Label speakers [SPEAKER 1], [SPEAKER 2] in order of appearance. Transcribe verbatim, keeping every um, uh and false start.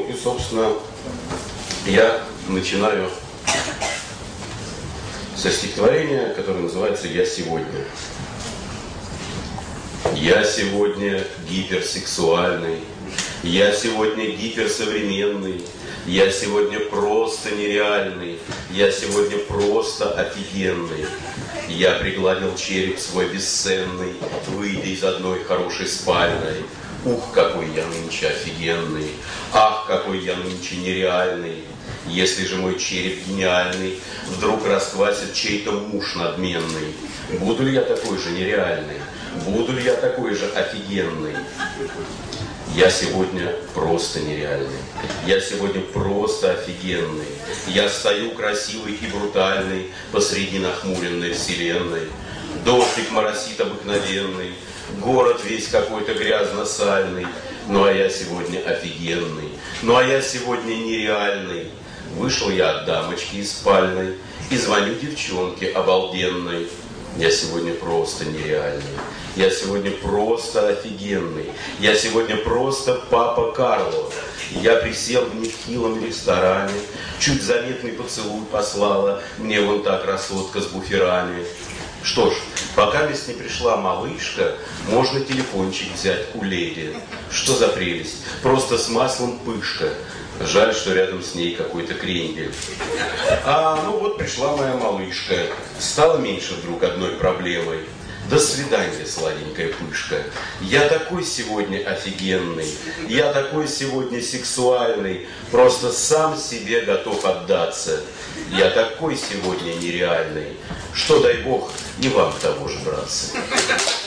[SPEAKER 1] Ну и, собственно, я начинаю со стихотворения, которое называется «Я сегодня». Я сегодня гиперсексуальный, я сегодня гиперсовременный, я сегодня просто нереальный, я сегодня просто офигенный. Я пригладил череп свой бесценный, выйдя из одной хорошей спальной. Ух, какой я нынче офигенный, ах, какой я нынче нереальный. Если же мой череп гениальный вдруг расквасит чей-то муж надменный, буду ли я такой же нереальный? Буду ли я такой же офигенный? Я сегодня просто нереальный. Я сегодня просто офигенный. Я стою красивый и брутальный посреди нахмуренной вселенной. Дождик моросит обыкновенный, город весь какой-то грязно-сальный. Ну а я сегодня офигенный. Ну а я сегодня нереальный. Вышел я от дамочки из спальной и звоню девчонке обалденной. Я сегодня просто нереальный. Я сегодня просто офигенный. Я сегодня просто папа Карло. Я присел в нехилом ресторане. Чуть заметный поцелуй послала мне вон та красотка с буферами. Что ж, пока здесь не пришла малышка, можно телефончик взять у леди. Что за прелесть? Просто с маслом пышка. Жаль, что рядом с ней какой-то крендель. А, ну вот пришла моя малышка. Стало меньше вдруг одной проблемой. До свидания, сладенькая пышка. Я такой сегодня офигенный. Я такой сегодня сексуальный. Просто сам себе готов отдаться. Я такой сегодня нереальный. Что, дай бог, и вам того же, братцы.